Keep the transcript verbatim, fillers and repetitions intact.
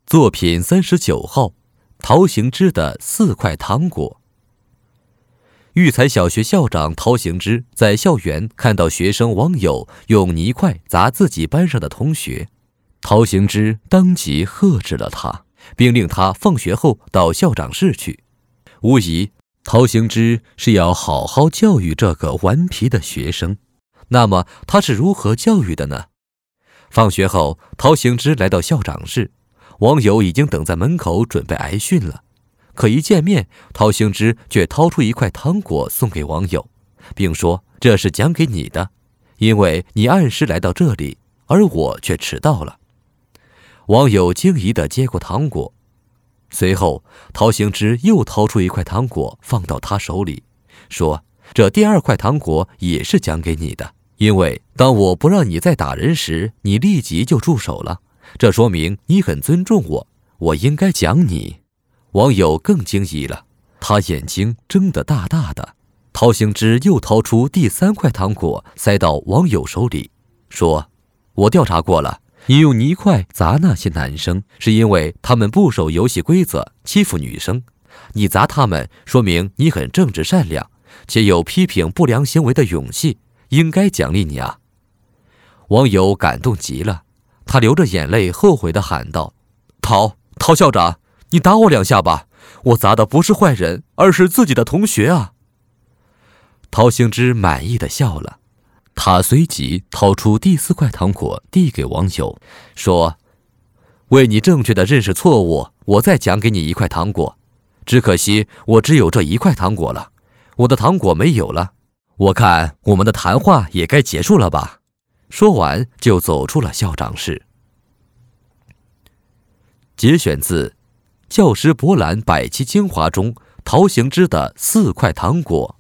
作品三十九号，陶行知的四块糖果。育才小学校长陶行知在校园看到学生王友用泥块砸自己班上的同学，陶行知当即喝止了他，并令他放学后到校长室去。无疑，陶行知是要好好教育这个顽皮的学生。那么他是如何教育的呢？放学后，陶行知来到校长室，王友已经等在门口准备挨训了。可一见面，陶行知却掏出一块糖果送给王友，并说这是奖给你的，因为你按时来到这里，而我却迟到了。王友惊疑地接过糖果，随后陶行知又掏出一块糖果放到他手里，说这第二块糖果也是奖给你的，因为当我不让你再打人时，你立即就住手了，这说明你很尊重我，我应该奖你。王友更惊疑了，他眼睛睁得大大的。陶行知又掏出第三块糖果塞到王友手里，说我调查过了，你用泥块砸那些男生是因为他们不守游戏规则，欺负女生，你砸他们说明你很正直善良，且有批评不良行为的勇气，应该奖励你啊。王友感动极了，他流着眼泪后悔地喊道，陶陶校长，你打我两下吧，我砸的不是坏人，而是自己的同学啊。陶行知满意地笑了，他随即掏出第四块糖果递给王友，说为你正确的认识错误，我再奖给你一块糖果，只可惜我只有这一块糖果了，我的糖果没有了，我看我们的谈话也该结束了吧。说完就走出了校长室。节选自教师博览百期精华中陶行知的四块糖果。